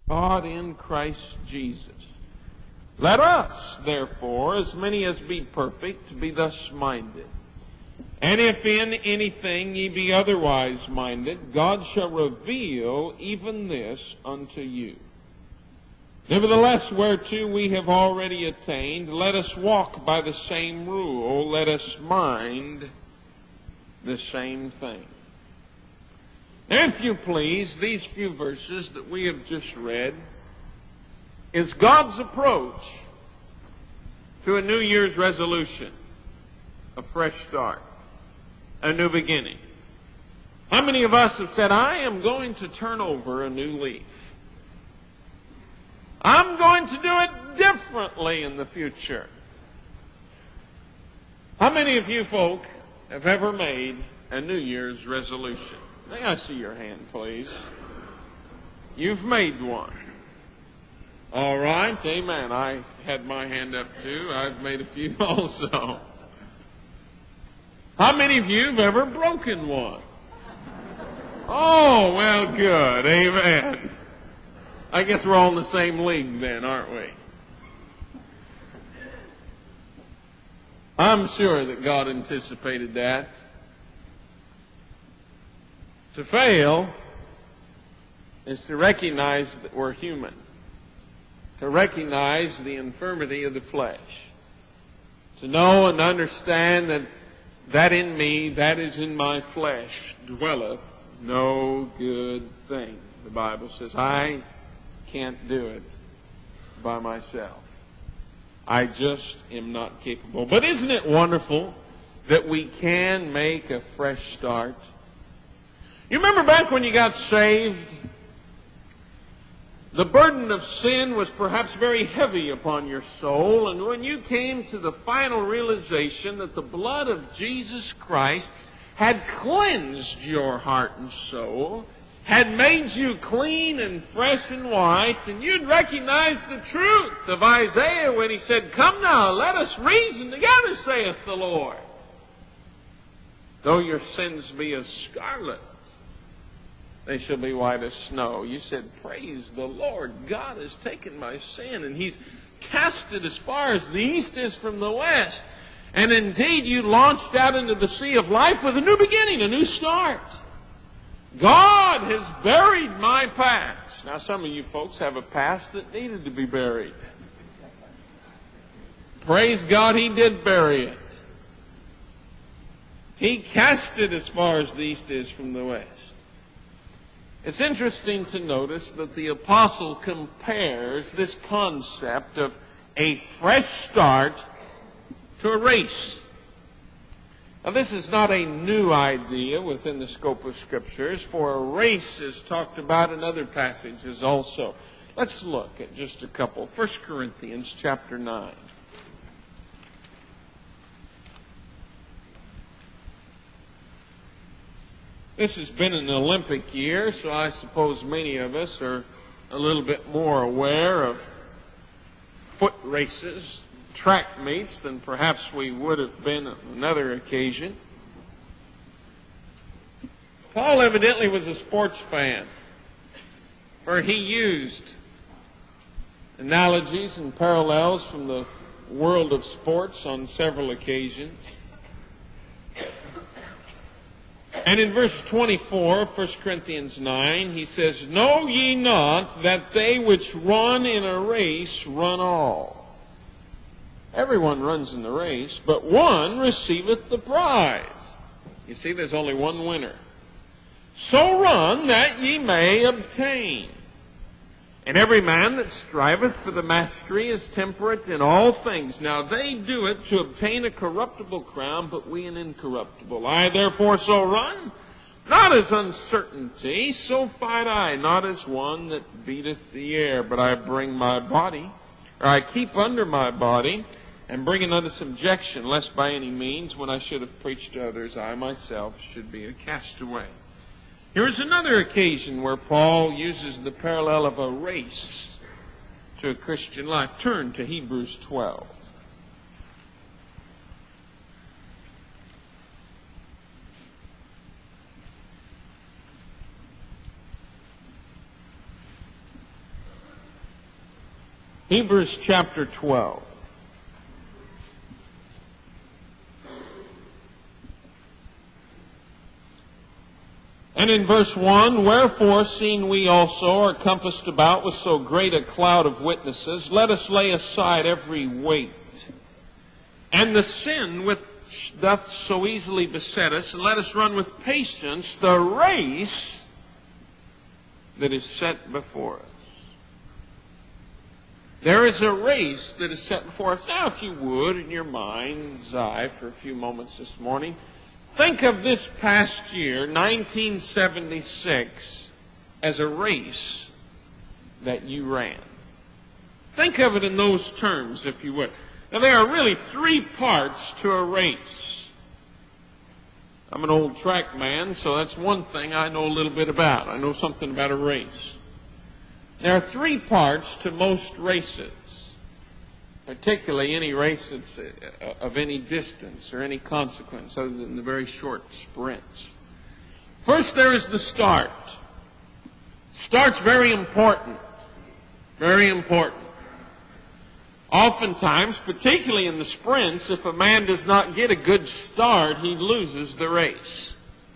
God in Christ Jesus. Let us, therefore, as many as be perfect, be thus minded. And if in anything ye be otherwise minded, God shall reveal even this unto you. Nevertheless, whereto we have already attained, let us walk by the same rule, let us mind the same thing. Now, if you please, these few verses that we have just read is God's approach to a New Year's resolution, a fresh start, a new beginning. How many of us have said, I am going to turn over a new leaf? I'm going to do it differently in the future. How many of you folk have ever made a New Year's resolution? May I see your hand, please? You've made one. All right, amen. I had my hand up too. I've made a few also. How many of you have ever broken one? Oh, well, good. Amen. I guess we're all in the same league then, aren't we? I'm sure that God anticipated that. To fail is to recognize that we're human. To recognize the infirmity of the flesh. To know and understand that in me, that is in my flesh, dwelleth no good thing. The Bible says, I can't do it by myself. I just am not capable. But isn't it wonderful that we can make a fresh start? You remember back when you got saved, the burden of sin was perhaps very heavy upon your soul, and when you came to the final realization that the blood of Jesus Christ had cleansed your heart and soul, had made you clean and fresh and white, and you'd recognize the truth of Isaiah when he said, Come now, let us reason together, saith the Lord. Though your sins be as scarlet, they shall be white as snow. You said, praise the Lord. God has taken my sin and He's cast it as far as the east is from the west. And indeed, you launched out into the sea of life with a new beginning, a new start. God has buried my past. Now, some of you folks have a past that needed to be buried. Praise God, He did bury it. He cast it as far as the east is from the west. It's interesting to notice that the apostle compares this concept of a fresh start to a race. Now, this is not a new idea within the scope of Scriptures, for a race is talked about in other passages also. Let's look at just a couple. 1 Corinthians chapter 9. This has been an Olympic year, so I suppose many of us are a little bit more aware of foot races, track meets, than perhaps we would have been on another occasion. Paul evidently was a sports fan, for he used analogies and parallels from the world of sports on several occasions. And in verse 24 of 1 Corinthians 9, he says, Know ye not that they which run in a race run all? Everyone runs in the race, but one receiveth the prize. You see, there's only one winner. So run that ye may obtain. And every man that striveth for the mastery is temperate in all things. Now they do it to obtain a corruptible crown, but we an incorruptible. I therefore so run, not as uncertainty, so fight I, not as one that beateth the air, but I bring my body, or I keep under my body, and bring it unto subjection, lest by any means, when I should have preached to others, I myself should be a castaway. Here's another occasion where Paul uses the parallel of a race to a Christian life. Turn to Hebrews 12. Hebrews chapter 12. And in verse 1, "Wherefore, seeing we also are compassed about with so great a cloud of witnesses, let us lay aside every weight, and the sin which doth so easily beset us, and let us run with patience the race that is set before us." There is a race that is set before us. Now, if you would, in your mind's eye for a few moments this morning, think of this past year, 1976, as a race that you ran. Think of it in those terms, if you would. Now, there are really three parts to a race. I'm an old track man, so that's one thing I know a little bit about. I know something about a race. There are three parts to most races, particularly any race that's of any distance or any consequence other than the very short sprints. First, there is the start. Start's very important. Very important. Oftentimes, particularly in the sprints, if a man does not get a good start, he loses the race.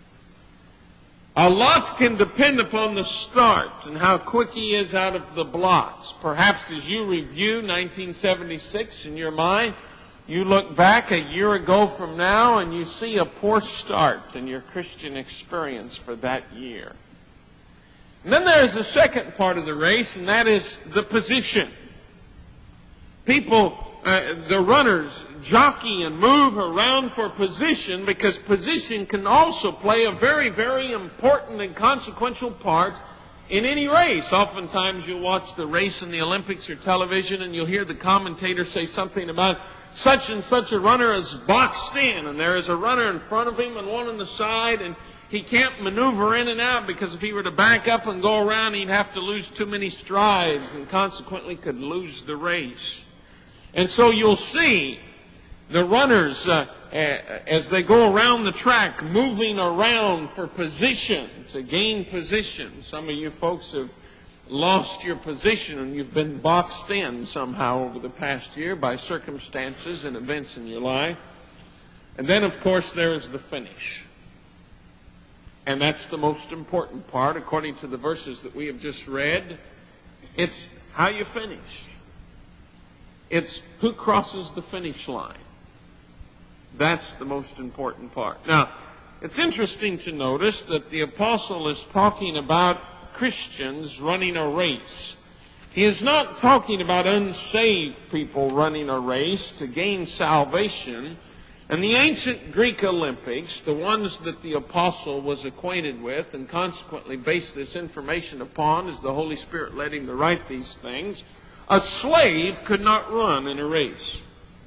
A lot can depend upon the start and how quick he is out of the blocks. Perhaps as you review 1976 in your mind, you look back a year ago from now and you see a poor start in your Christian experience for that year. And then there's the second part of the race, and that is the position. People, the runners, jockey and move around for position because position can also play a very, very important and consequential part in any race. Oftentimes you'll watch the race in the Olympics or television and you'll hear the commentator say something about such and such a runner is boxed in, and there is a runner in front of him and one on the side, and he can't maneuver in and out because if he were to back up and go around, he'd have to lose too many strides and consequently could lose the race. And so you'll see the runners, as they go around the track, moving around for position, to gain position. Some of you folks have lost your position and you've been boxed in somehow over the past year by circumstances and events in your life. And then, of course, there is the finish. And that's the most important part, according to the verses that we have just read. It's how you finish. It's who crosses the finish line. That's the most important part. Now, it's interesting to notice that the apostle is talking about Christians running a race. He is not talking about unsaved people running a race to gain salvation. And the ancient Greek Olympics, the ones that the apostle was acquainted with and consequently based this information upon as the Holy Spirit led him to write these things, a slave could not run in a race.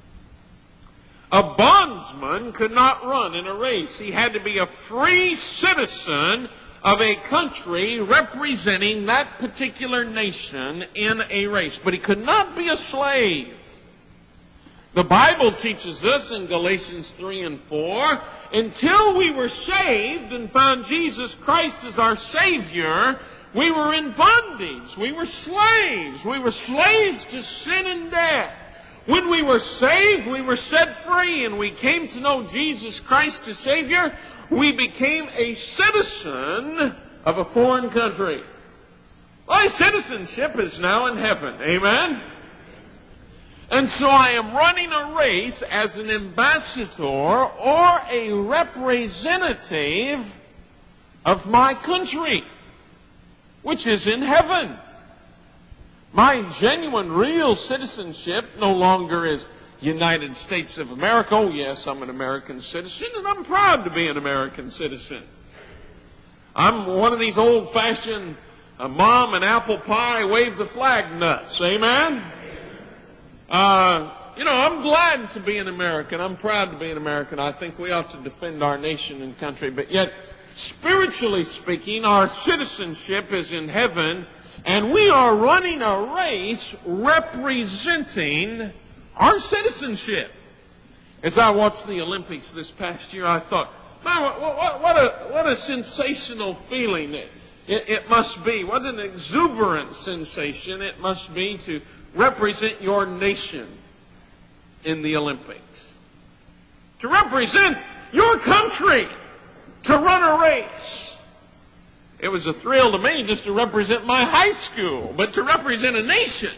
A bondsman could not run in a race. He had to be a free citizen of a country representing that particular nation in a race. But he could not be a slave. The Bible teaches us in Galatians 3 and 4, until we were saved and found Jesus Christ as our Savior, we were in bondage. We were slaves. We were slaves to sin and death. When we were saved, we were set free, and we came to know Jesus Christ as Savior. We became a citizen of a foreign country. My citizenship is now in heaven. Amen? And so I am running a race as an ambassador or a representative of my country, which is in heaven. My genuine, real citizenship no longer is United States of America. Oh, yes, I'm an American citizen, and I'm proud to be an American citizen. I'm one of these old-fashioned mom and apple pie, wave the flag nuts. Amen? I'm glad to be an American. I'm proud to be an American. I think we ought to defend our nation and country. But yet, spiritually speaking, our citizenship is in heaven, and we are running a race representing our citizenship. As I watched the Olympics this past year, I thought, man, what a sensational feeling it must be. What an exuberant sensation it must be to represent your nation in the Olympics. To represent your country, to run a race. It was a thrill to me just to represent my high school, but to represent a nation.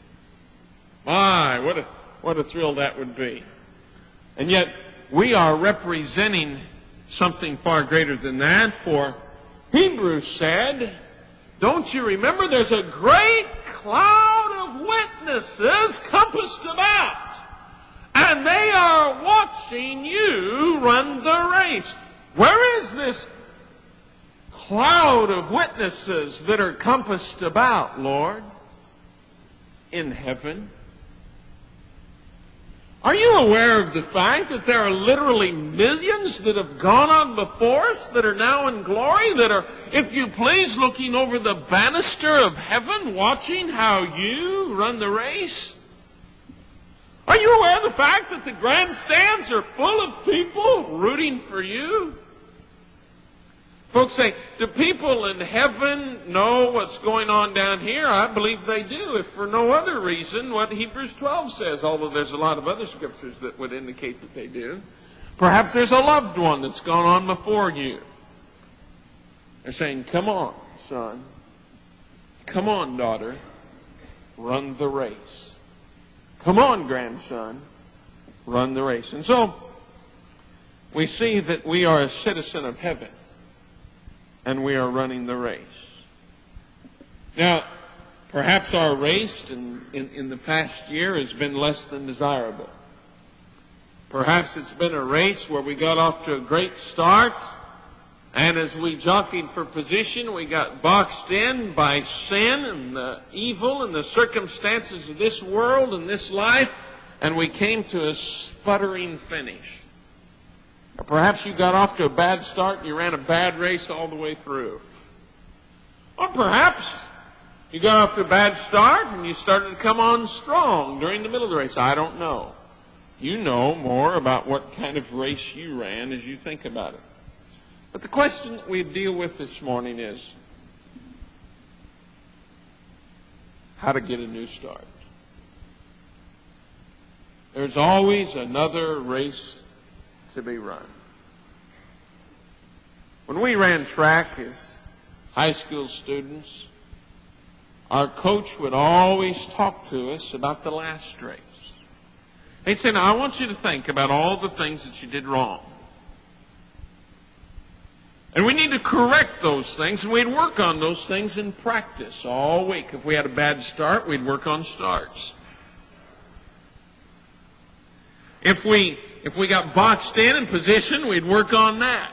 My, what a thrill that would be. And yet, we are representing something far greater than that, for Hebrews said, don't you remember there's a great cloud of witnesses compassed about, and they are watching you run the race. Where is this cloud of witnesses that are compassed about, Lord? In heaven. Are you aware of the fact that there are literally millions that have gone on before us that are now in glory, that are, if you please, looking over the banister of heaven, watching how you run the race? Are you aware of the fact that the grandstands are full of people rooting for you? Folks say, do people in heaven know what's going on down here? I believe they do, if for no other reason what Hebrews 12 says, although there's a lot of other scriptures that would indicate that they do. Perhaps there's a loved one that's gone on before you. They're saying, come on, son. Come on, daughter. Run the race. Come on, grandson. Run the race. And so, we see that we are a citizen of heaven. And we are running the race. Now, perhaps our race in the past year has been less than desirable. Perhaps it's been a race where we got off to a great start, and as we jockeyed for position, we got boxed in by sin and the evil and the circumstances of this world and this life, and we came to a sputtering finish. Or perhaps you got off to a bad start and you ran a bad race all the way through. Or perhaps you got off to a bad start and you started to come on strong during the middle of the race. I don't know. You know more about what kind of race you ran as you think about it. But the question that we deal with this morning is how to get a new start. There's always another race to be run. When we ran track as high school students, our coach would always talk to us about the last race. He'd say, now I want you to think about all the things that you did wrong. And we need to correct those things, and we'd work on those things in practice all week. If we had a bad start, we'd work on starts. If we got boxed in position, we'd work on that.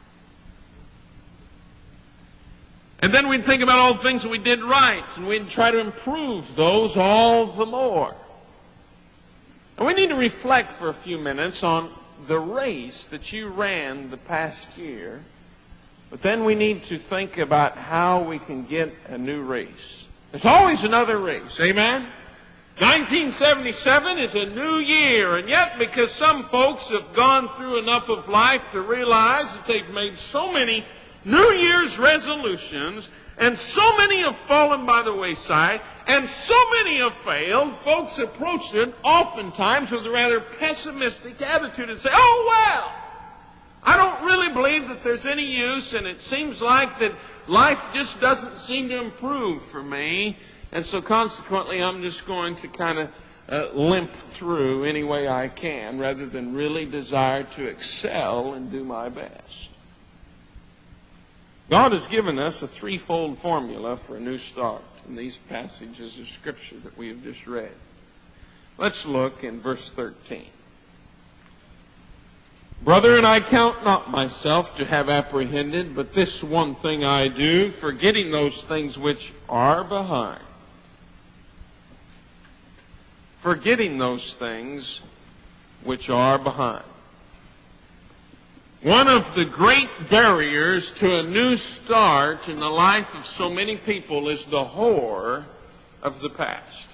And then we'd think about all the things that we did right, and we'd try to improve those all the more. And we need to reflect for a few minutes on the race that you ran the past year, but then we need to think about how we can get a new race. There's always another race, amen? 1977 is a new year, and yet because some folks have gone through enough of life to realize that they've made so many New Year's resolutions, and so many have fallen by the wayside, and so many have failed, folks approach it oftentimes with a rather pessimistic attitude and say, oh well, I don't really believe that there's any use, and it seems like that life just doesn't seem to improve for me. And so consequently, I'm just going to kind of limp through any way I can rather than really desire to excel and do my best. God has given us a threefold formula for a new start in these passages of Scripture that we have just read. Let's look in verse 13. Brethren, I count not myself to have apprehended, but this one thing I do, forgetting those things which are behind. Forgetting those things which are behind. One of the great barriers to a new start in the life of so many people is the horror of the past.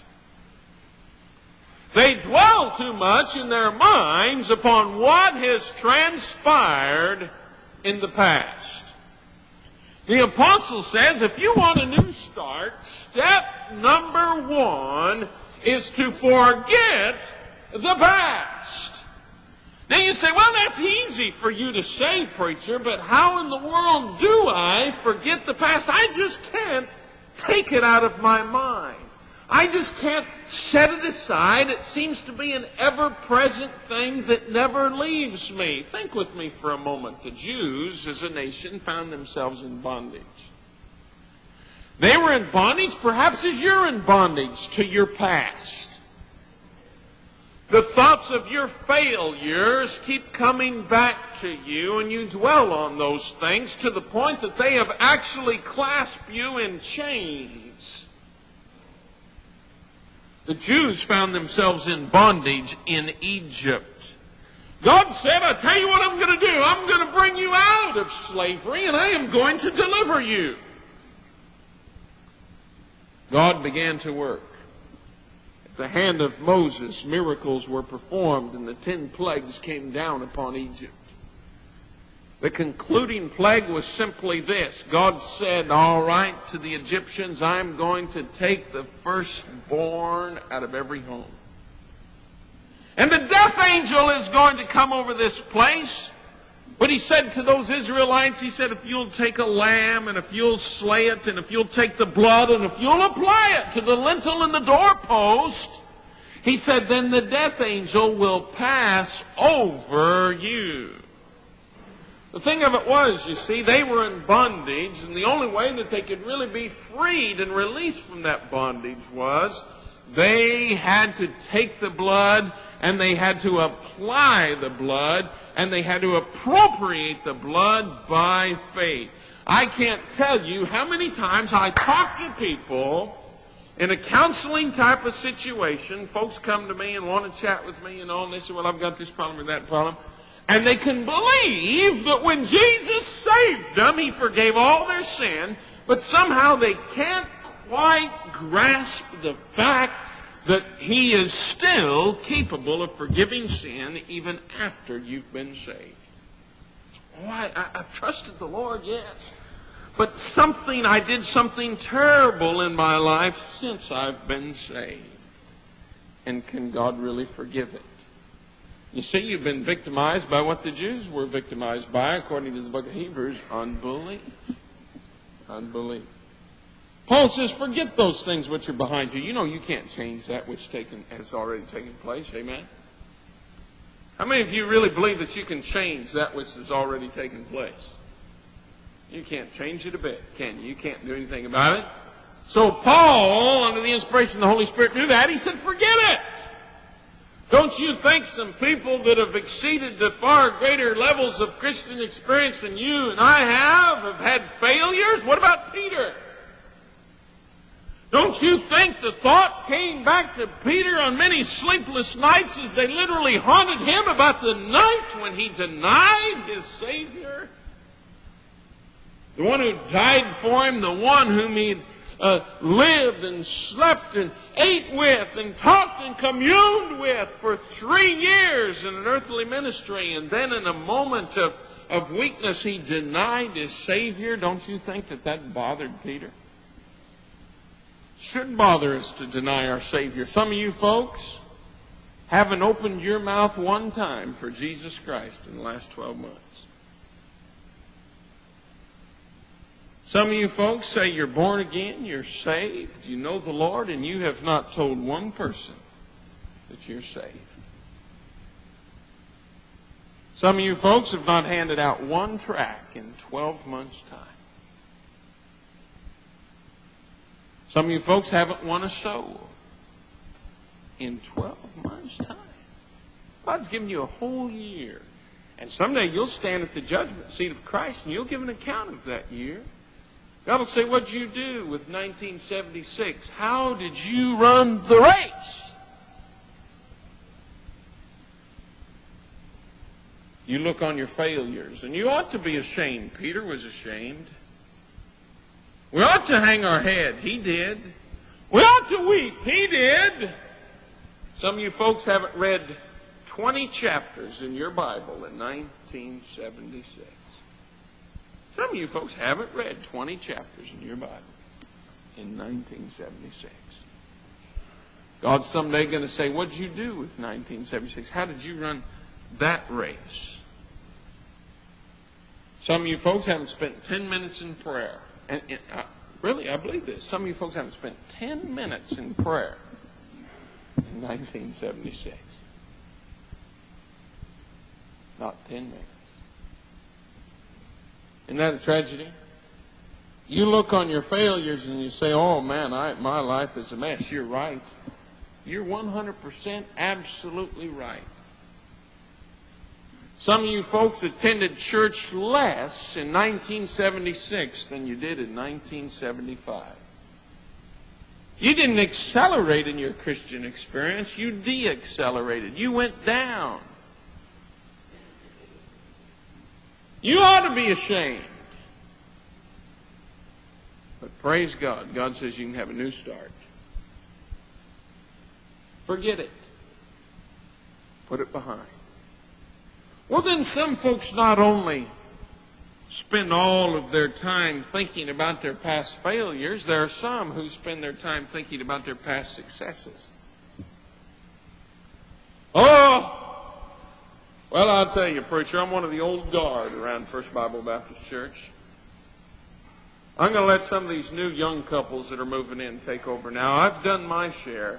They dwell too much in their minds upon what has transpired in the past. The apostle says, if you want a new start, step number one is to forget the past. Now you say, well, that's easy for you to say, preacher, but how in the world do I forget the past? I just can't take it out of my mind. I just can't set it aside. It seems to be an ever-present thing that never leaves me. Think with me for a moment. The Jews, as a nation, found themselves in bondage. They were in bondage, perhaps as you're in bondage, to your past. The thoughts of your failures keep coming back to you, and you dwell on those things to the point that they have actually clasped you in chains. The Jews found themselves in bondage in Egypt. God said, I tell you what I'm going to do. I'm going to bring you out of slavery, and I am going to deliver you. God began to work. At the hand of Moses, miracles were performed, and the 10 plagues came down upon Egypt. The concluding plague was simply this. God said, all right, to the Egyptians, I'm going to take the firstborn out of every home. And the death angel is going to come over this place. But he said to those Israelites, he said, if you'll take a lamb, and if you'll slay it, and if you'll take the blood, and if you'll apply it to the lintel and the doorpost, he said, then the death angel will pass over you. The thing of it was, you see, they were in bondage, and the only way that they could really be freed and released from that bondage was they had to take the blood, and they had to apply the blood, and they had to appropriate the blood by faith. I can't tell you how many times I talk to people in a counseling type of situation. Folks come to me and want to chat with me, and they say, well, I've got this problem or that problem. And they can believe that when Jesus saved them, He forgave all their sin, but somehow they can't quite grasp the fact that He is still capable of forgiving sin even after you've been saved. Oh, I've trusted the Lord, yes. But I did something terrible in my life since I've been saved. And can God really forgive it? You see, you've been victimized by what the Jews were victimized by, according to the book of Hebrews, unbelief. Unbelief. Paul says, forget those things which are behind you. You know you can't change that which has already taken place. Amen? How many of you really believe that you can change that which has already taken place? You can't change it a bit, can you? You can't do anything about it. So Paul, under the inspiration of the Holy Spirit, knew that. He said, forget it. Don't you think some people that have exceeded the far greater levels of Christian experience than you and I have had failures? What about Peter? Don't you think the thought came back to Peter on many sleepless nights as they literally haunted him about the night when he denied his Savior? The one who died for him, the one whom he lived and slept and ate with and talked and communed with for 3 years in an earthly ministry, and then in a moment of weakness he denied his Savior. Don't you think that bothered Peter? Shouldn't bother us to deny our Savior. Some of you folks haven't opened your mouth one time for Jesus Christ in the last 12 months. Some of you folks say you're born again, you're saved, you know the Lord, and you have not told one person that you're saved. Some of you folks have not handed out one tract in 12 months' time. Some of you folks haven't won a soul in 12 months' time. God's given you a whole year. And someday you'll stand at the judgment seat of Christ and you'll give an account of that year. God will say, what did you do with 1976? How did you run the race? You look on your failures, and you ought to be ashamed. Peter was ashamed. We ought to hang our head. He did. We ought to weep. He did. Some of you folks haven't read 20 chapters in your Bible in 1976. Some of you folks haven't read 20 chapters in your Bible in 1976. God's someday going to say, what did you do with 1976? How did you run that race? Some of you folks haven't spent 10 minutes in prayer. And really, I believe this. Some of you folks haven't spent 10 minutes in prayer in 1976. Not 10 minutes. Isn't that a tragedy? You look on your failures and you say, oh man, my life is a mess. You're right. You're 100% absolutely right. Some of you folks attended church less in 1976 than you did in 1975. You didn't accelerate in your Christian experience. You de-accelerated. You went down. You ought to be ashamed. But praise God. God says you can have a new start. Forget it. Put it behind. Well, then some folks not only spend all of their time thinking about their past failures, there are some who spend their time thinking about their past successes. Oh! Well, I'll tell you, preacher, I'm one of the old guard around First Bible Baptist Church. I'm going to let some of these new young couples that are moving in take over now. I've done my share.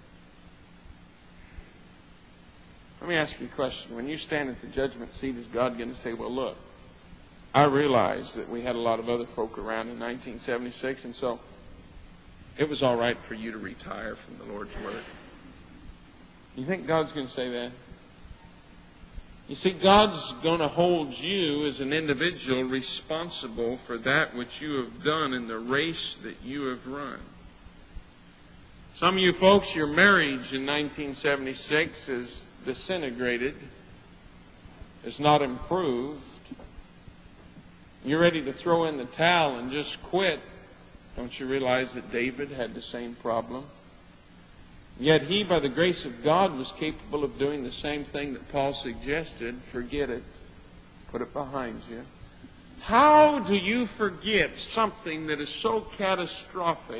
Let me ask you a question. When you stand at the judgment seat, is God going to say, well, look, I realize that we had a lot of other folk around in 1976, and so it was all right for you to retire from the Lord's Word. You think God's going to say that? You see, God's going to hold you as an individual responsible for that which you have done in the race that you have run. Some of you folks, your marriage in 1976 is disintegrated, is not improved. You're ready to throw in the towel and just quit. Don't you realize that David had the same problem? Yet he, by the grace of God, was capable of doing the same thing that Paul suggested. Forget it. Put it behind you. How do you forget something that is so catastrophic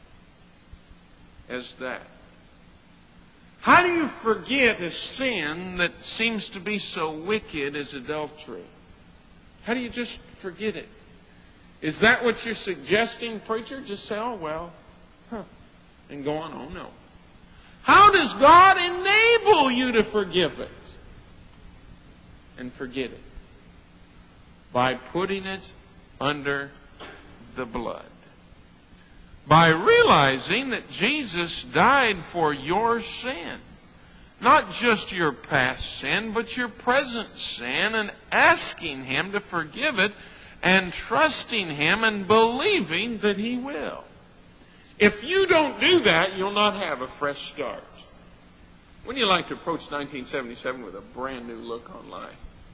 as that? How do you forget a sin that seems to be so wicked as adultery? How do you just forget it? Is that what you're suggesting, preacher? Just say, oh, well, and go on. Oh, no. How does God enable you to forgive it and forget it? By putting it under the blood. By realizing that Jesus died for your sin. Not just your past sin, but your present sin, and asking Him to forgive it, and trusting Him and believing that He will. If you don't do that, you'll not have a fresh start. Wouldn't you like to approach 1977 with a brand new look on life?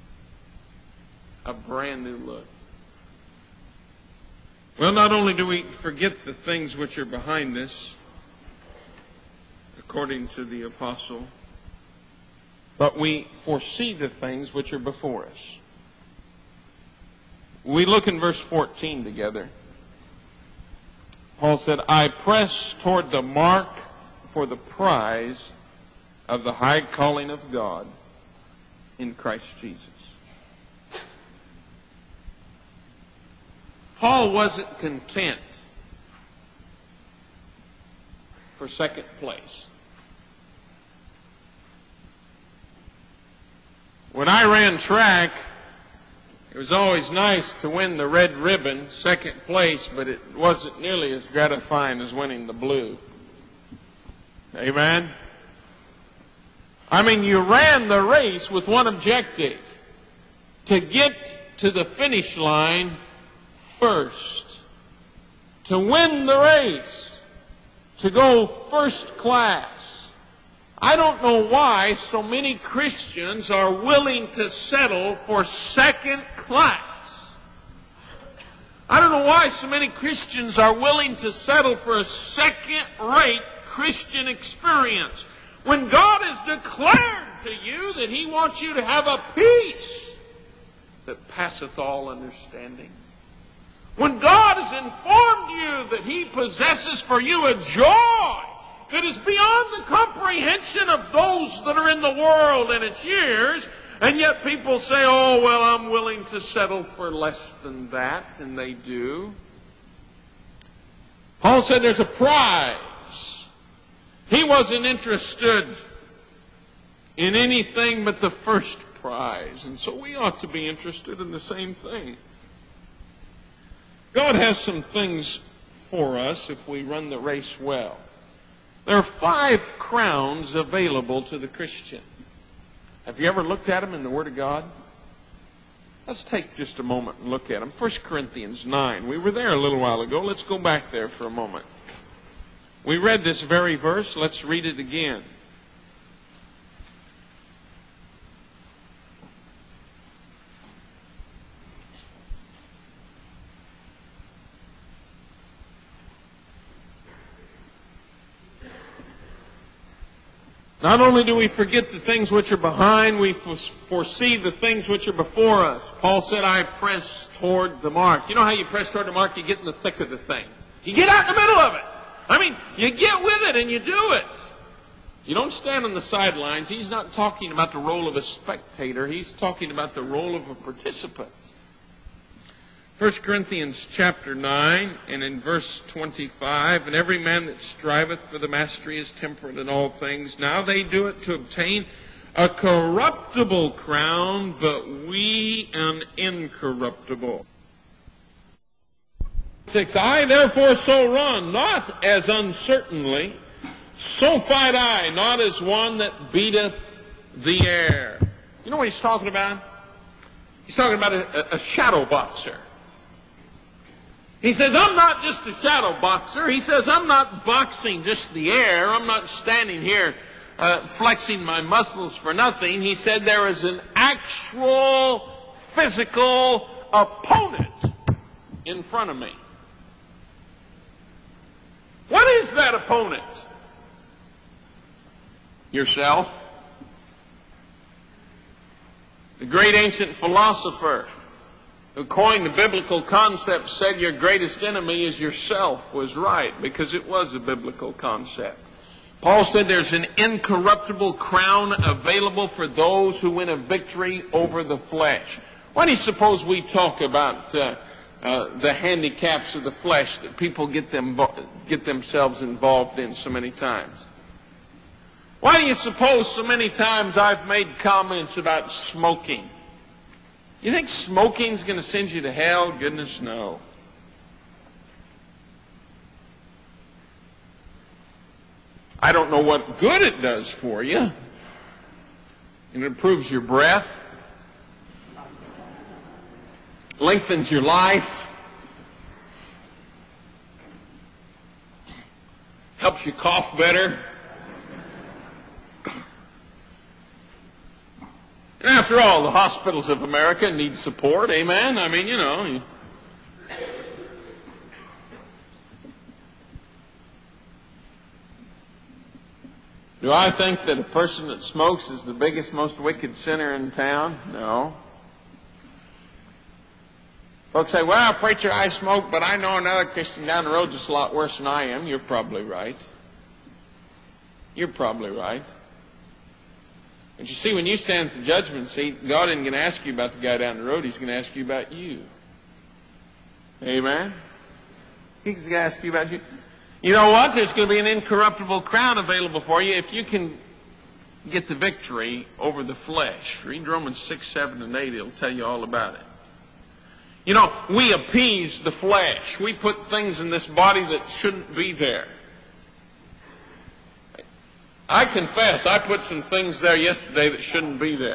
A brand new look. Well, not only do we forget the things which are behind us, according to the apostle, but we foresee the things which are before us. We look in verse 14 together. Paul said, I press toward the mark for the prize of the high calling of God in Christ Jesus. Paul wasn't content for second place. When I ran track, it was always nice to win the red ribbon, second place, but it wasn't nearly as gratifying as winning the blue. Amen? I mean, you ran the race with one objective: to get to the finish line first. To win the race. To go first class. I don't know why so many Christians are willing to settle for second class. I don't know why so many Christians are willing to settle for a second-rate Christian experience, when God has declared to you that He wants you to have a peace that passeth all understanding. When God has informed you that He possesses for you a joy that is beyond the comprehension of those that are in the world and its years. And yet people say, oh, well, I'm willing to settle for less than that, and they do. Paul said there's a prize. He wasn't interested in anything but the first prize, and so we ought to be interested in the same thing. God has some things for us if we run the race well. There are 5 crowns available to the Christian. Have you ever looked at them in the Word of God? Let's take just a moment and look at them. 1 Corinthians 9. We were there a little while ago. Let's go back there for a moment. We read this very verse. Let's read it again. Not only do we forget the things which are behind, we foresee the things which are before us. Paul said, I press toward the mark. You know how you press toward the mark? You get in the thick of the thing. You get out in the middle of it. I mean, you get with it and you do it. You don't stand on the sidelines. He's not talking about the role of a spectator. He's talking about the role of a participant. 1 Corinthians chapter 9 and in verse 25, and every man that striveth for the mastery is temperate in all things. Now they do it to obtain a corruptible crown, but we an incorruptible. 6, I therefore so run, not as uncertainly, so fight I, not as one that beateth the air. You know what he's talking about? He's talking about a shadow boxer. He says, I'm not just a shadow boxer. He says, I'm not boxing just the air. I'm not standing here flexing my muscles for nothing. He said there is an actual physical opponent in front of me. What is that opponent? Yourself. The great ancient philosopher who coined the biblical concept said your greatest enemy is yourself was right, because it was a biblical concept. Paul said there's an incorruptible crown available for those who win a victory over the flesh. Why do you suppose we talk about the handicaps of the flesh that people get themselves involved in so many times? Why do you suppose so many times I've made comments about smoking? You think smoking's going to send you to hell? Goodness, no. I don't know what good it does for you. It improves your breath, lengthens your life, helps you cough better. And after all, the hospitals of America need support, amen? I mean, you know. Do I think that a person that smokes is the biggest, most wicked sinner in town? No. Folks say, well, preacher, I smoke, but I know another Christian down the road just a lot worse than I am. You're probably right. You're probably right. But you see, when you stand at the judgment seat, God isn't going to ask you about the guy down the road. He's going to ask you about you. Amen? He's going to ask you about you. You know what? There's going to be an incorruptible crown available for you if you can get the victory over the flesh. Read Romans 6, 7, and 8. It'll tell you all about it. You know, we appease the flesh. We put things in this body that shouldn't be there. I confess, I put some things there yesterday that shouldn't be there.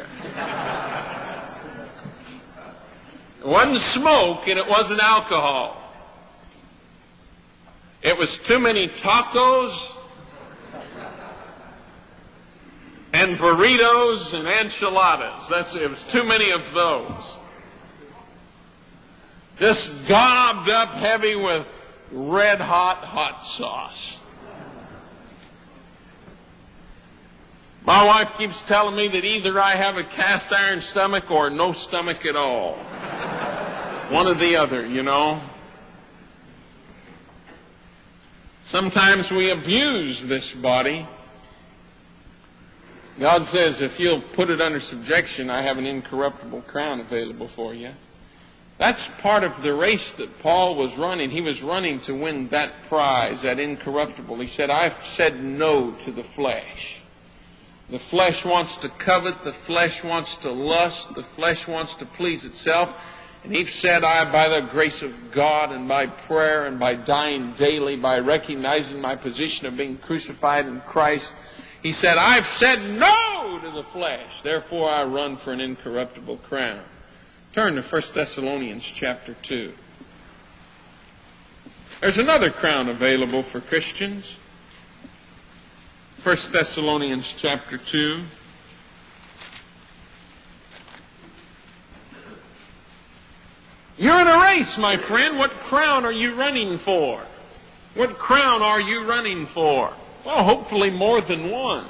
It wasn't smoke and it wasn't alcohol. It was too many tacos and burritos and enchiladas. It was too many of those. Just gobbed up heavy with red hot sauce. My wife keeps telling me that either I have a cast iron stomach or no stomach at all. One or the other, you know. Sometimes we abuse this body. God says, if you'll put it under subjection, I have an incorruptible crown available for you. That's part of the race that Paul was running. He was running to win that prize, that incorruptible. He said, I've said no to the flesh. The flesh wants to covet. The flesh wants to lust. The flesh wants to please itself. And he said, I, by the grace of God and by prayer and by dying daily, by recognizing my position of being crucified in Christ, he said, I've said no to the flesh. Therefore I run for an incorruptible crown. Turn to 1 Thessalonians chapter 2. There's another crown available for Christians. 1 Thessalonians chapter 2. You're in a race, my friend. What crown are you running for? What crown are you running for? Well, hopefully more than one.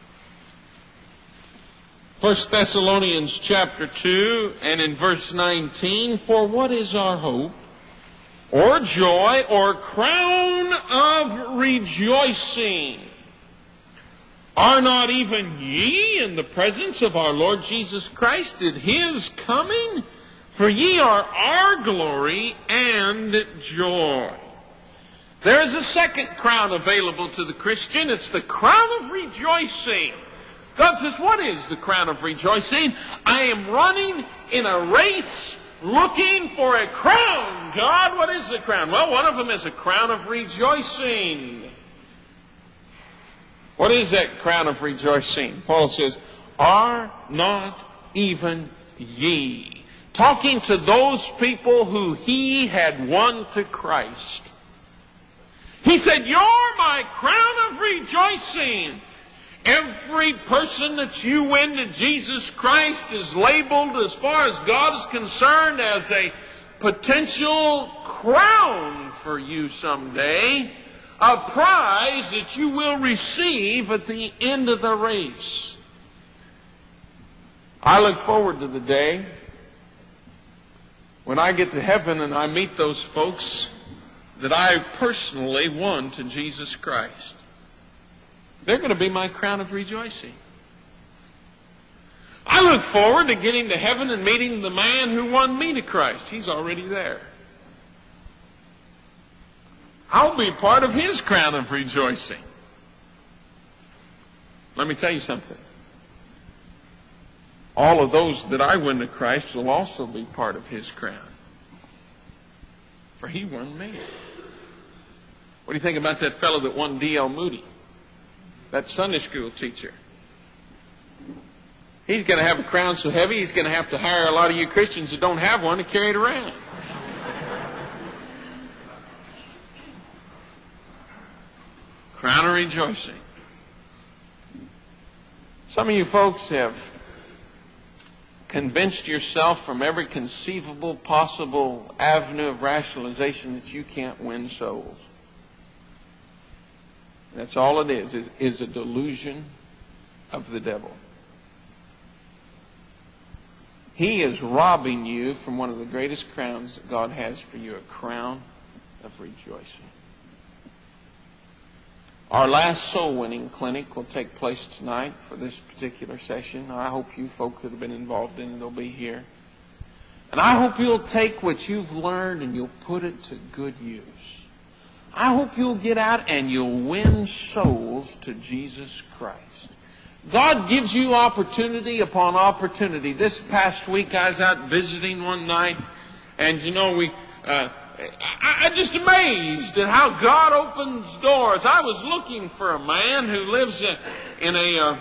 1 Thessalonians chapter 2 and in verse 19, for what is our hope, or joy, or crown of rejoicing? Are not even ye in the presence of our Lord Jesus Christ at His coming? For ye are our glory and joy. There is a second crown available to the Christian. It's the crown of rejoicing. God says, what is the crown of rejoicing? I am running in a race looking for a crown. God, what is the crown? Well, one of them is a crown of rejoicing. What is that crown of rejoicing? Paul says, are not even ye. Talking to those people who he had won to Christ. He said, you're my crown of rejoicing. Every person that you win to Jesus Christ is labeled, as far as God is concerned, as a potential crown for you someday. A prize that you will receive at the end of the race. I look forward to the day when I get to heaven and I meet those folks that I personally won to Jesus Christ. They're going to be my crown of rejoicing. I look forward to getting to heaven and meeting the man who won me to Christ. He's already there. I'll be part of his crown of rejoicing. Let me tell you something. All of those that I win to Christ will also be part of his crown. For he won me. What do you think about that fellow that won D.L. Moody? That Sunday school teacher. He's going to have a crown so heavy, he's going to have to hire a lot of you Christians that don't have one to carry it around. Crown of rejoicing. Some of you folks have convinced yourself from every conceivable possible avenue of rationalization that you can't win souls. That's all it is a delusion of the devil. He is robbing you from one of the greatest crowns that God has for you, a crown of rejoicing. Our last soul-winning clinic will take place tonight for this particular session. I hope you folk that have been involved in it will be here. And I hope you'll take what you've learned and you'll put it to good use. I hope you'll get out and you'll win souls to Jesus Christ. God gives you opportunity upon opportunity. This past week I was out visiting one night, and I'm just amazed at how God opens doors. I was looking for a man who lives in a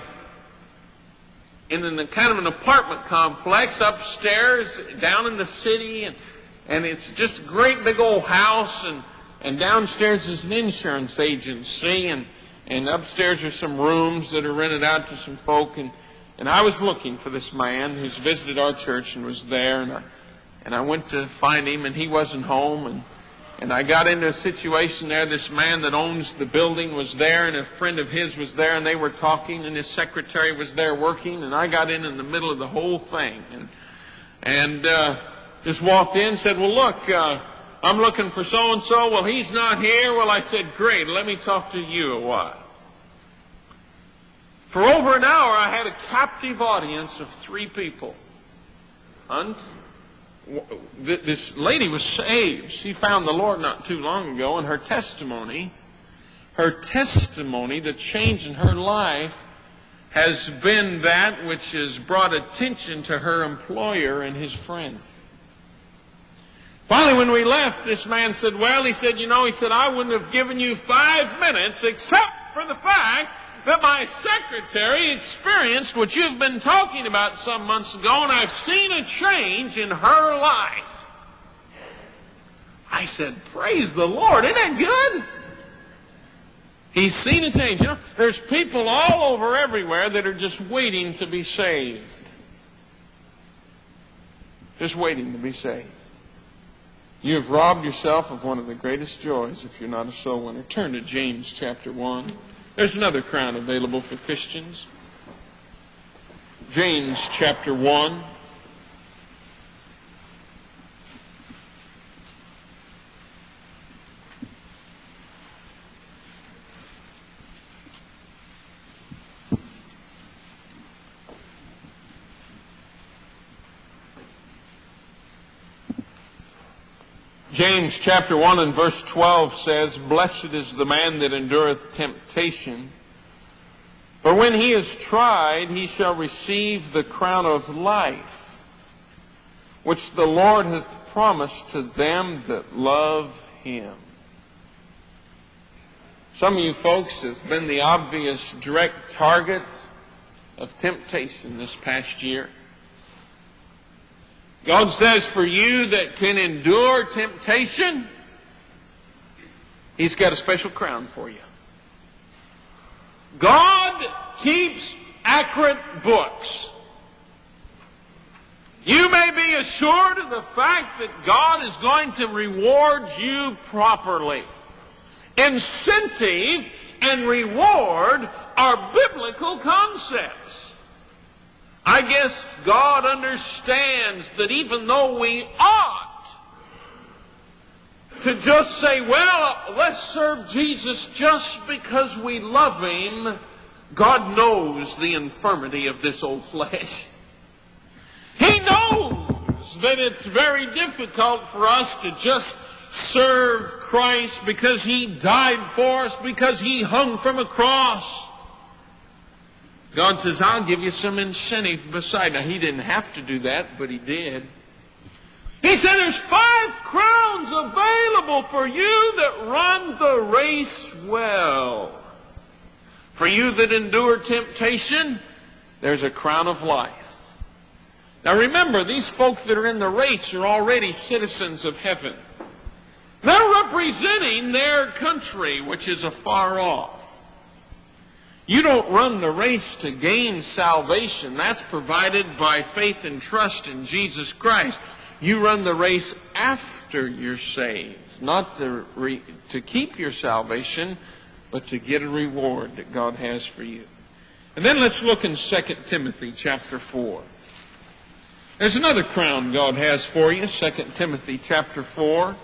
kind of an apartment complex upstairs down in the city, and it's just a great big old house, and downstairs is an insurance agency, and upstairs are some rooms that are rented out to some folk, and I was looking for this man who's visited our church and was there, and I went to find him, and he wasn't home, and I got into a situation there. This man that owns the building was there, and a friend of his was there, and they were talking, and his secretary was there working, and I got in the middle of the whole thing, and just walked in and said, well, look, I'm looking for so-and-so. Well, he's not here. Well, I said, great, let me talk to you a while. For over an hour, I had a captive audience of 3 people. This lady was saved. She found the Lord not too long ago, and her testimony, the change in her life, has been that which has brought attention to her employer and his friend. Finally, when we left, this man said, well, he said, I wouldn't have given you 5 minutes except for the fact that my secretary experienced what you've been talking about some months ago, and I've seen a change in her life. I said, praise the Lord. Isn't that good? He's seen a change. There's people all over everywhere that are just waiting to be saved. Just waiting to be saved. You have robbed yourself of one of the greatest joys if you're not a soul winner. Turn to James chapter 1. There's another crown available for Christians. James chapter 1. James chapter 1 and verse 12 says, blessed is the man that endureth temptation, for when he is tried, he shall receive the crown of life, which the Lord hath promised to them that love him. Some of you folks have been the obvious direct target of temptation this past year. God says for you that can endure temptation, He's got a special crown for you. God keeps accurate books. You may be assured of the fact that God is going to reward you properly. Incentive and reward are biblical concepts. I guess God understands that even though we ought to just say, well, let's serve Jesus just because we love Him, God knows the infirmity of this old flesh. He knows that it's very difficult for us to just serve Christ because He died for us, because He hung from a cross. God says, I'll give you some incentive beside. Now, He didn't have to do that, but He did. He said there's 5 crowns available for you that run the race well. For you that endure temptation, there's a crown of life. Now remember, these folks that are in the race are already citizens of heaven. They're representing their country, which is afar off. You don't run the race to gain salvation. That's provided by faith and trust in Jesus Christ. You run the race after you're saved. Not to keep your salvation, but to get a reward that God has for you. And then let's look in 2 Timothy chapter 4. There's another crown God has for you, 2 Timothy chapter 4.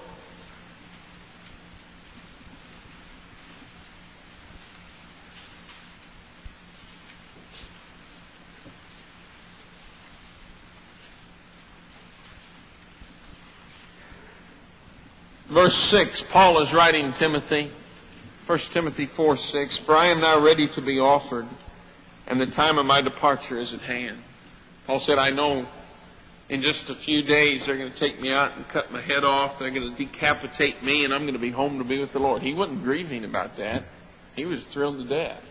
Verse 6, Paul is writing Timothy, 1 Timothy 4:6, for I am now ready to be offered, and the time of my departure is at hand. Paul said, I know in just a few days they're going to take me out and cut my head off. They're going to decapitate me, and I'm going to be home to be with the Lord. He wasn't grieving about that. He was thrilled to death.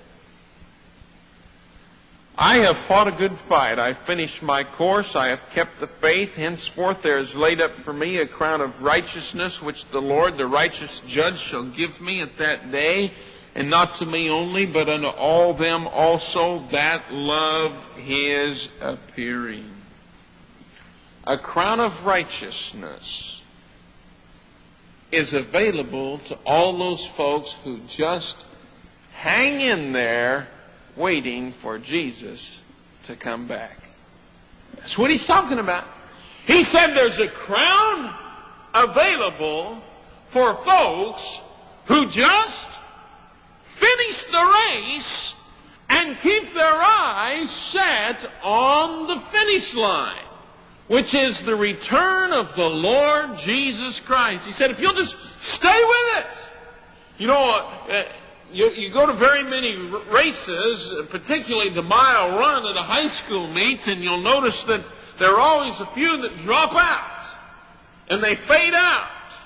I have fought a good fight. I have finished my course. I have kept the faith. Henceforth there is laid up for me a crown of righteousness, which the Lord, the righteous judge, shall give me at that day, and not to me only, but unto all them also that love His appearing. A crown of righteousness is available to all those folks who just hang in there waiting for Jesus to come back. That's what He's talking about. He said there's a crown available for folks who just finish the race and keep their eyes set on the finish line, which is the return of the Lord Jesus Christ. He said, if you'll just stay with it. You know, you go to very many races, particularly the mile run at a high school meet, and you'll notice that there are always a few that drop out, and they fade out.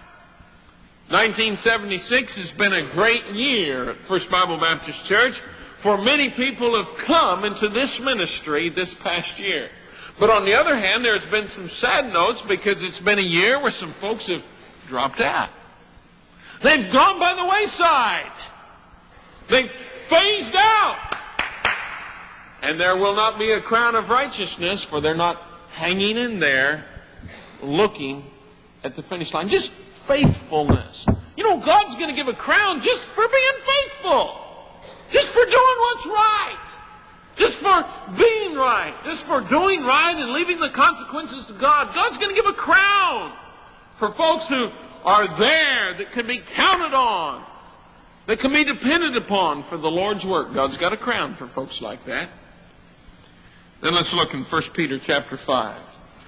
1976 has been a great year at First Bible Baptist Church, for many people have come into this ministry this past year. But on the other hand, there's been some sad notes because it's been a year where some folks have dropped out. They've gone by the wayside. They've phased out. And there will not be a crown of righteousness, for they're not hanging in there looking at the finish line. Just faithfulness. You know, God's going to give a crown just for being faithful. Just for doing what's right. Just for being right. Just for doing right and leaving the consequences to God. God's going to give a crown for folks who are there, that can be counted on, that can be depended upon for the Lord's work. God's got a crown for folks like that. Then let's look in 1 Peter chapter 5.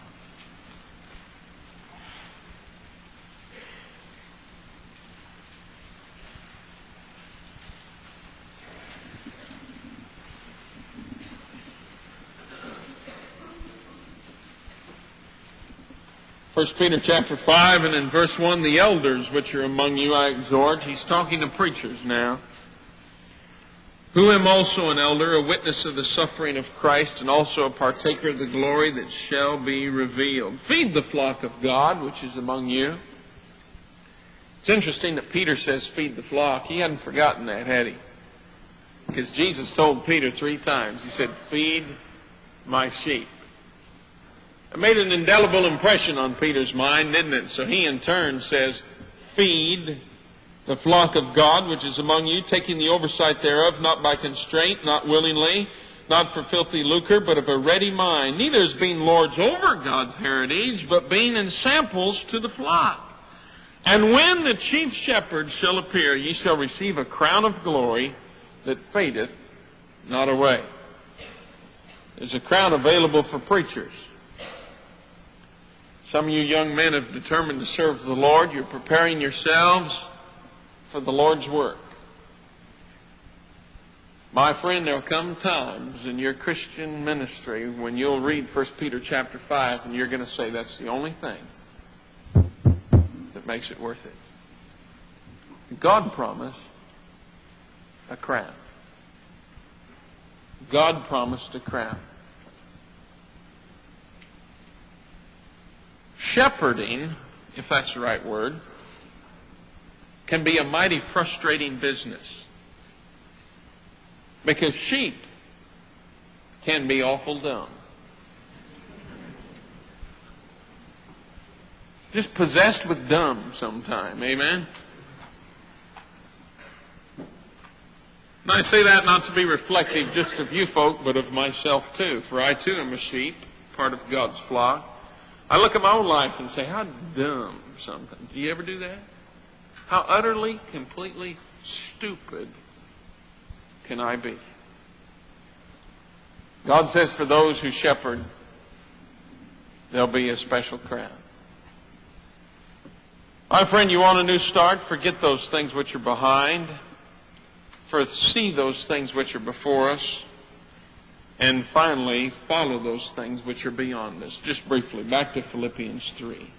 First Peter chapter 5 and in verse 1, the elders which are among you I exhort. He's talking to preachers now. Who am also an elder, a witness of the suffering of Christ, and also a partaker of the glory that shall be revealed. Feed the flock of God which is among you. It's interesting that Peter says feed the flock. He hadn't forgotten that, had he? Because Jesus told Peter 3 times. He said, feed my sheep. It made an indelible impression on Peter's mind, didn't it? So he in turn says, feed the flock of God which is among you, taking the oversight thereof, not by constraint, not willingly, not for filthy lucre, but of a ready mind, neither as being lords over God's heritage, but being in samples to the flock. And when the chief shepherd shall appear, ye shall receive a crown of glory that fadeth not away. There's a crown available for preachers. Some of you young men have determined to serve the Lord. You're preparing yourselves for the Lord's work. My friend, there'll come times in your Christian ministry when you'll read 1 Peter chapter 5 and you're going to say that's the only thing that makes it worth it. God promised a crown. God promised a crown. Shepherding, if that's the right word, can be a mighty frustrating business. Because sheep can be awful dumb. Just possessed with dumb sometime. Amen? And I say that not to be reflective just of you folk, but of myself too. For I too am a sheep, part of God's flock. I look at my own life and say, how dumb something. Do you ever do that? How utterly, completely stupid can I be? God says for those who shepherd, there'll be a special crown. My friend, you want a new start? Forget those things which are behind. See those things which are before us. And finally, follow those things which are beyond us. Just briefly, back to Philippians 3.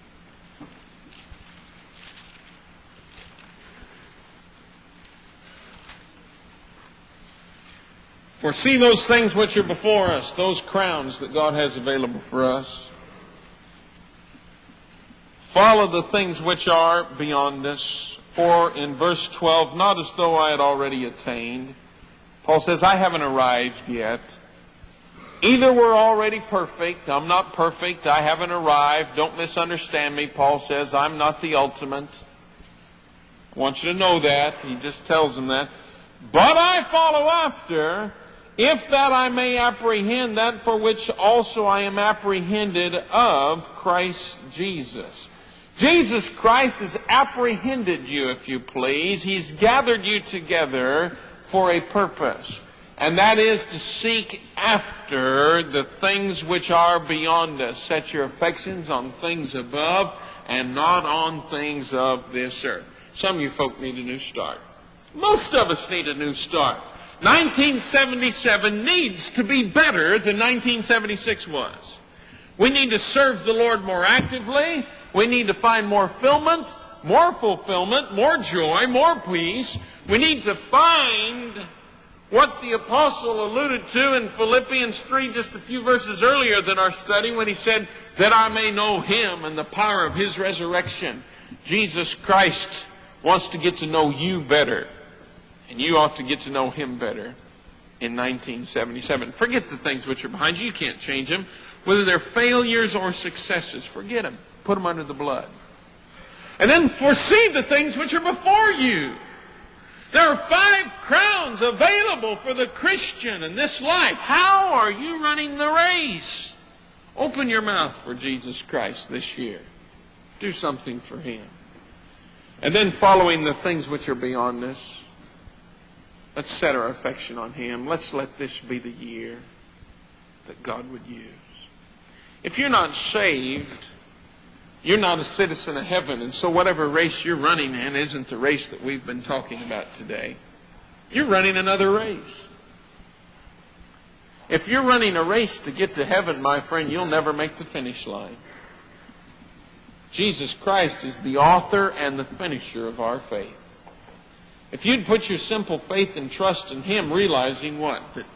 For see those things which are before us, those crowns that God has available for us. Follow the things which are beyond us. For in verse 12, not as though I had already attained. Paul says, I haven't arrived yet. Either we're already perfect. I'm not perfect. I haven't arrived. Don't misunderstand me. Paul says, I'm not the ultimate. I want you to know that. He just tells them that. But I follow after, if that I may apprehend that for which also I am apprehended of Christ Jesus. Jesus Christ has apprehended you, if you please. He's gathered you together for a purpose. And that is to seek after the things which are beyond us. Set your affections on things above and not on things of this earth. Some of you folk need a new start. Most of us need a new start. 1977 needs to be better than 1976 was. We need to serve the Lord more actively. We need to find more fulfillment, more joy, more peace. We need to find what the apostle alluded to in Philippians 3, just a few verses earlier than our study, when he said, that I may know Him and the power of His resurrection. Jesus Christ wants to get to know you better. And you ought to get to know Him better in 1977. Forget the things which are behind you. You can't change them. Whether they're failures or successes, forget them. Put them under the blood. And then foresee the things which are before you. There are 5 crowns available for the Christian in this life. How are you running the race? Open your mouth for Jesus Christ this year. Do something for Him. And then following the things which are beyond us, let's set our affection on Him. Let's let this be the year that God would use. If you're not saved, you're not a citizen of heaven, and so whatever race you're running in isn't the race that we've been talking about today. You're running another race. If you're running a race to get to heaven, my friend, you'll never make the finish line. Jesus Christ is the author and the finisher of our faith. If you'd put your simple faith and trust in Him, realizing what? That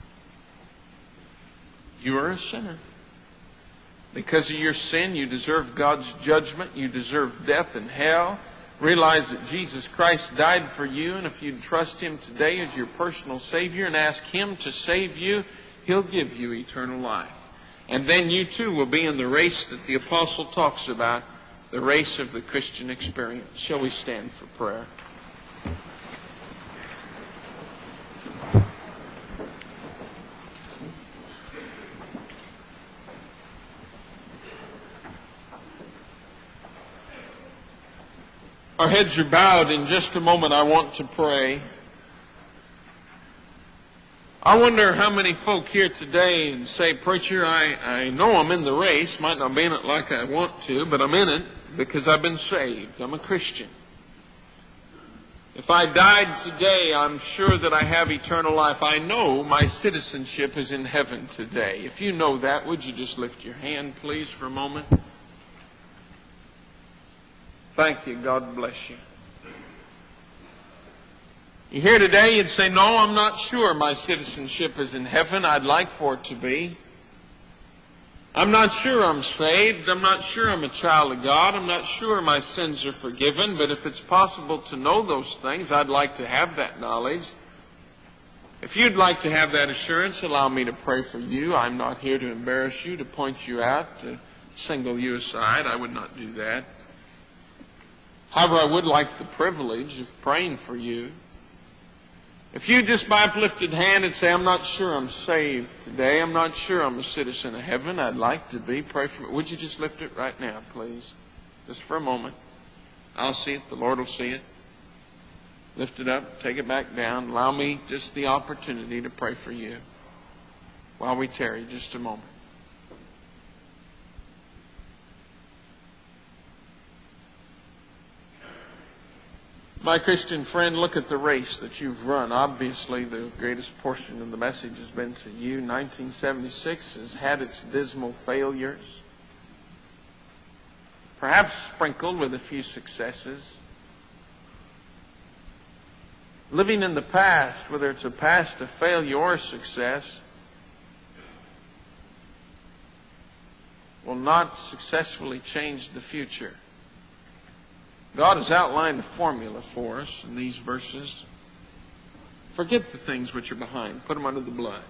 you are a sinner. Because of your sin, you deserve God's judgment. You deserve death and hell. Realize that Jesus Christ died for you, and if you'd trust Him today as your personal Savior and ask Him to save you, He'll give you eternal life. And then you too will be in the race that the Apostle talks about, the race of the Christian experience. Shall we stand for prayer? Our heads are bowed. In just a moment I want to pray. I wonder how many folk here today and say, Preacher, I know I'm in the race. Might not be in it like I want to, but I'm in it because I've been saved. I'm a Christian. If I died today, I'm sure that I have eternal life. I know my citizenship is in heaven today. If you know that, would you just lift your hand, please, for a moment? Thank you. God bless you. You're here today, you'd say, no, I'm not sure my citizenship is in heaven. I'd like for it to be. I'm not sure I'm saved. I'm not sure I'm a child of God. I'm not sure my sins are forgiven. But if it's possible to know those things, I'd like to have that knowledge. If you'd like to have that assurance, allow me to pray for you. I'm not here to embarrass you, to point you out, to single you aside. I would not do that. However, I would like the privilege of praying for you. If you just by uplifted hand and say, I'm not sure I'm saved today, I'm not sure I'm a citizen of heaven, I'd like to be, pray for me. Would you just lift it right now, please? Just for a moment. I'll see it. The Lord will see it. Lift it up. Take it back down. Allow me just the opportunity to pray for you while we tarry just a moment. My Christian friend, look at the race that you've run. Obviously, the greatest portion of the message has been to you. 1976 has had its dismal failures, perhaps sprinkled with a few successes. Living in the past, whether it's a past of failure or success, will not successfully change the future. God has outlined a formula for us in these verses. Forget the things which are behind. Put them under the blood.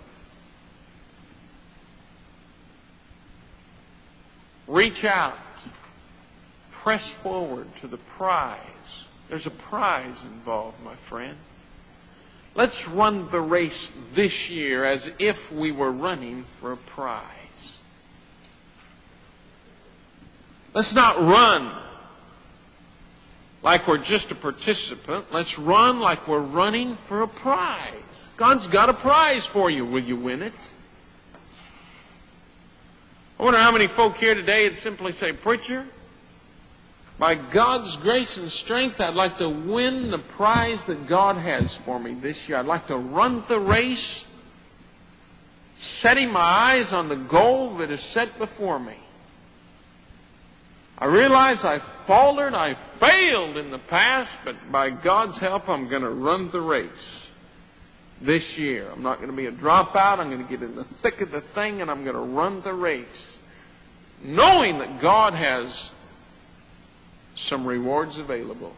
Reach out. Press forward to the prize. There's a prize involved, my friend. Let's run the race this year as if we were running for a prize. Let's not run like we're just a participant. Let's run like we're running for a prize. God's got a prize for you. Will you win it? I wonder how many folk here today would simply say, "Preacher, by God's grace and strength, I'd like to win the prize that God has for me this year. I'd like to run the race, setting my eyes on the goal that is set before me. I realize I faltered, I failed in the past, but by God's help, I'm going to run the race this year. I'm not going to be a dropout. I'm going to get in the thick of the thing, and I'm going to run the race, knowing that God has some rewards available."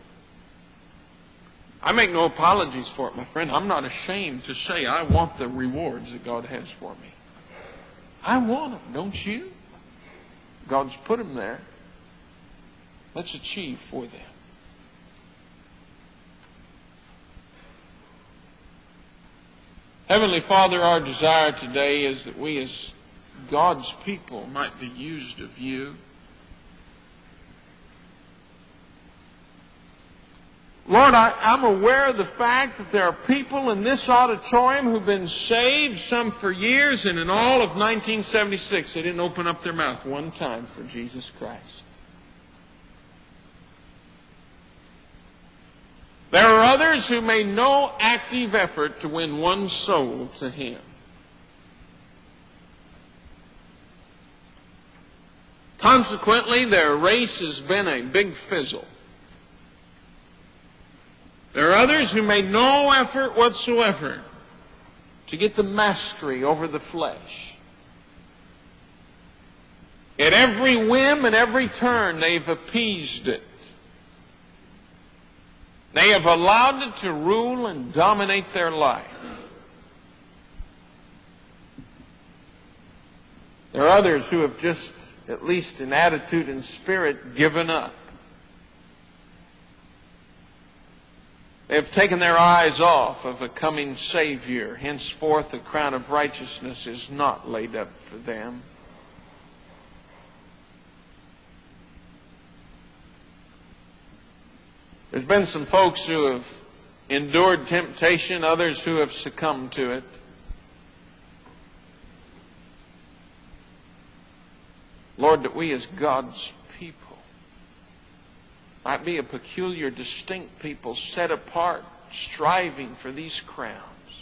I make no apologies for it, my friend. I'm not ashamed to say I want the rewards that God has for me. I want them, don't you? God's put them there. Let's achieve for them. Heavenly Father, our desire today is that we as God's people might be used of you. Lord, I'm aware of the fact that there are people in this auditorium who've been saved, some for years, and in all of 1976 they didn't open up their mouth one time for Jesus Christ. There are others who made no active effort to win one soul to Him. Consequently, their race has been a big fizzle. There are others who made no effort whatsoever to get the mastery over the flesh. At every whim and every turn, they've appeased it. They have allowed it to rule and dominate their life. There are others who have just, at least in attitude and spirit, given up. They have taken their eyes off of a coming Savior. Henceforth, the crown of righteousness is not laid up for them. There's been some folks who have endured temptation, others who have succumbed to it. Lord, that we as God's people might be a peculiar, distinct people, set apart, striving for these crowns.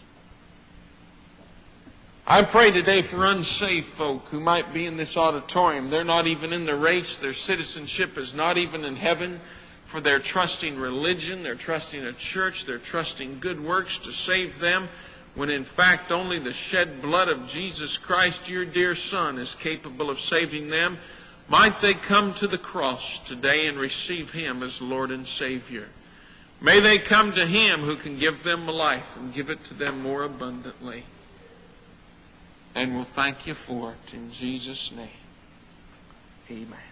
I pray today for unsaved folk who might be in this auditorium. They're not even in the race. Their citizenship is not even in heaven. For they're trusting religion, they're trusting a church, they're trusting good works to save them, when in fact only the shed blood of Jesus Christ, your dear Son, is capable of saving them. Might they come to the cross today and receive Him as Lord and Savior. May they come to Him who can give them life and give it to them more abundantly. And we'll thank you for it in Jesus' name. Amen.